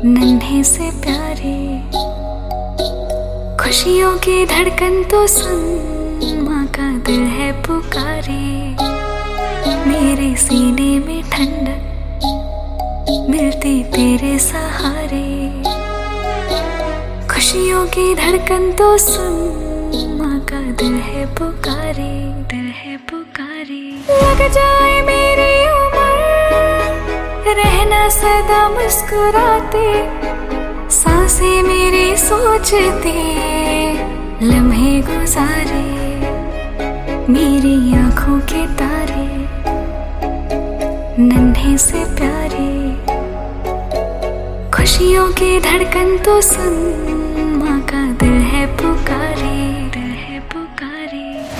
नन्हे से प्यारे, खुशियों की धड़कन तो सुन, माँ का दिल है पुकारे। मेरे सीने में ठंडक मिलती तेरे सहारे, खुशियों की धड़कन तो सुन, माँ का दिल है पुकारे, दिल है पुकारे। लग जाए मेरी उम्र, रहना सदा मुस्कुराते, सांसें मेरी सोचते, लम्हे गुजारे, मेरी आँखों के तारे, नन्हे से प्यारे, खुशियों की धड़कन तो सुन, माँ का दिल है पुकारे, दिल है पुकारे।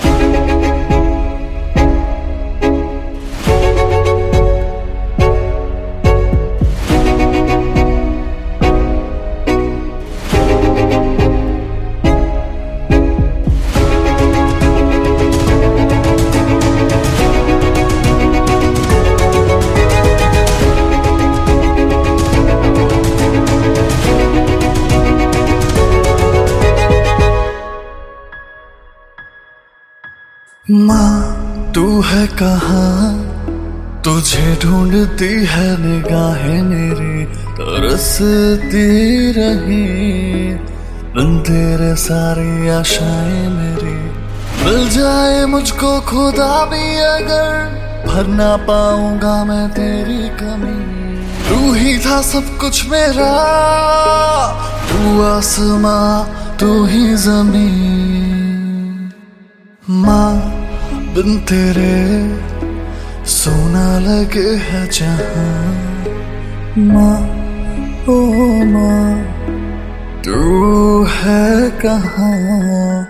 माँ तू है कहाँ, तुझे ढूंढती है निगाहें मेरी, तरसती रही बिन तेरे सारी आशाएं मेरी। मिल जाए मुझको खुदा भी अगर, भर ना पाऊंगा मैं तेरी कमी। तू ही था सब कुछ मेरा, तू आसमां तू ही जमीन। माँ बिन तेरे सोना लगे है जहां, माँ ओ माँ तू है कहाँ।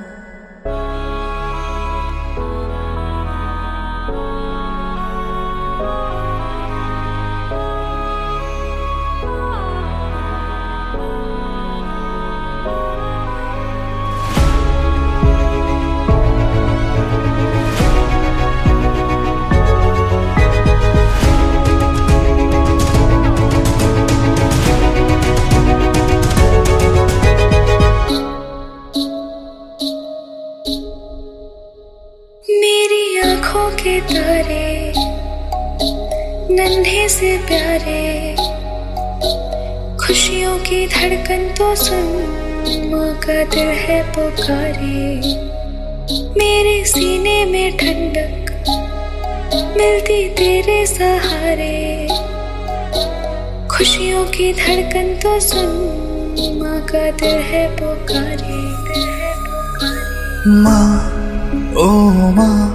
मेरी आँखों के तारे, नन्हे से प्यारे, खुशियों की धड़कन तो सुन, माँ का दिल है पुकारे। मेरे सीने में ठंडक मिलती तेरे सहारे, खुशियों की धड़कन तो सुन, माँ का दिल है पुकारे, दिल है पुकारे। माँ ओ माँ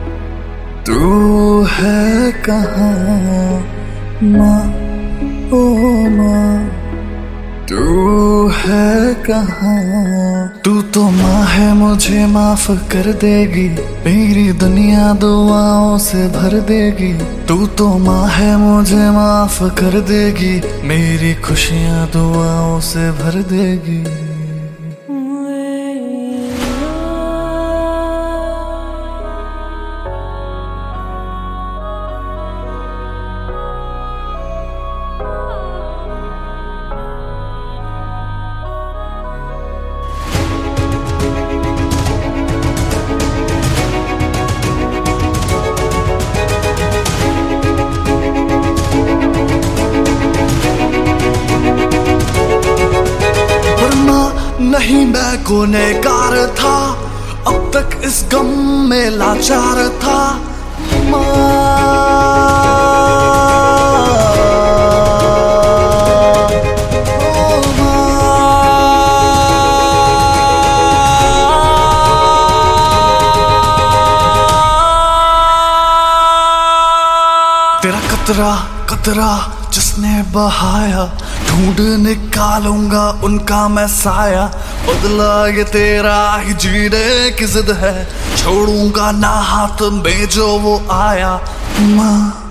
तू है कहाँ, माँ ओ माँ तू है कहाँ। तू तो माँ है मुझे माफ कर देगी, मेरी दुनिया दुआओं से भर देगी। तू तो माँ है मुझे माफ कर देगी, मेरी खुशियाँ दुआओं से भर देगी। नहीं मैं गुनहगार था, अब तक इस गम में लाचार था। तेरा कतरा कतरा जिसने बहाया, ढूंढ निकालूंगा उनका मैं साया। बदला ये तेरा ही जीने की जिद है, छोड़ूंगा ना हाथ में जो वो आया। माँ